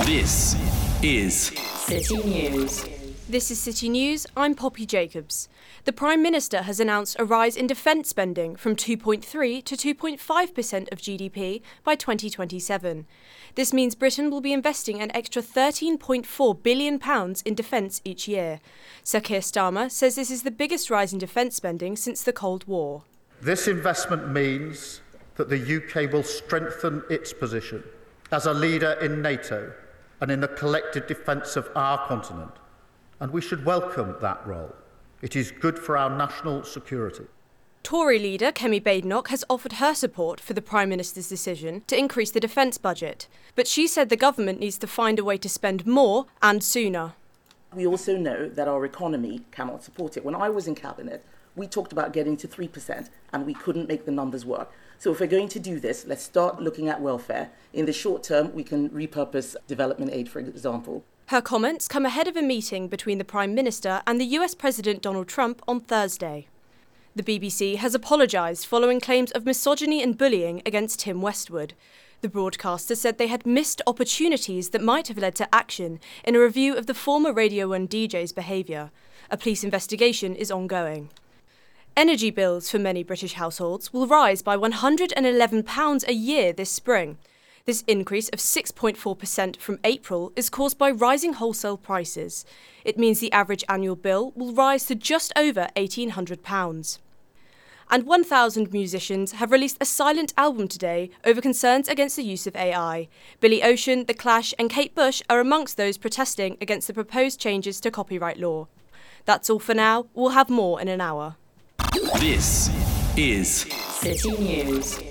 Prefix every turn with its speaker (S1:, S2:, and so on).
S1: This is
S2: City News.
S3: This is City News, I'm Poppy Jacobs. The Prime Minister has announced a rise in defence spending from 2.3 to 2.5% of GDP by 2027. This means Britain will be investing an extra £13.4 billion in defence each year. Sir Keir Starmer says this is the biggest rise in defence spending since the Cold War.
S4: This investment means that the UK will strengthen its position as a leader in NATO and in the collective defence of our continent. And we should welcome that role. It is good for our national security.
S3: Tory leader Kemi Badenoch has offered her support for the Prime Minister's decision to increase the defence budget. But she said the government needs to find a way to spend more and sooner.
S2: We also know that our economy cannot support it. When I was in Cabinet, we talked about getting to 3% and we couldn't make the numbers work. So if we're going to do this, let's start looking at welfare. In the short term, we can repurpose development aid, for example.
S3: Her comments come ahead of a meeting between the Prime Minister and the US President Donald Trump on Thursday. The BBC has apologised following claims of misogyny and bullying against Tim Westwood. The broadcaster said they had missed opportunities that might have led to action in a review of the former Radio 1 DJ's behaviour. A police investigation is ongoing. Energy bills for many British households will rise by £111 a year this spring. This increase of 6.4% from April is caused by rising wholesale prices. It means the average annual bill will rise to just over £1,800. And 1,000 musicians have released a silent album today over concerns against the use of AI. Billy Ocean, The Clash and Kate Bush are amongst those protesting against the proposed changes to copyright law. That's all for now. We'll have more in an hour.
S1: This is
S2: City News.